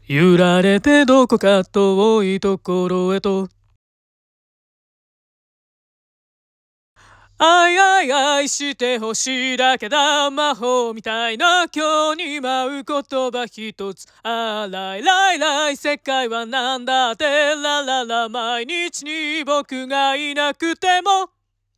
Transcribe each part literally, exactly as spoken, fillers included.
揺られてどこか遠いところへと。あいあいあいしてほしいだけだ。魔法みたいな今日に舞う言葉一つ。あらいらいらい世界はなんだって。ラララ毎日に僕がいなくても。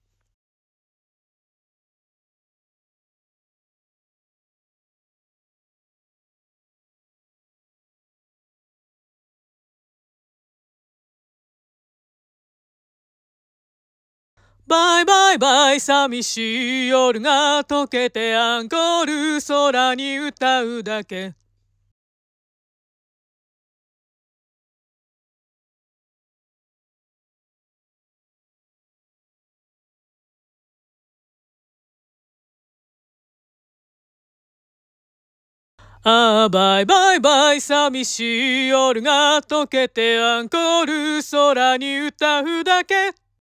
バイバイバイ寂しい夜が溶けてアンコール空に歌うだけ。ああバイバイバイ寂しい夜が溶けてアンコール空に歌うだけ。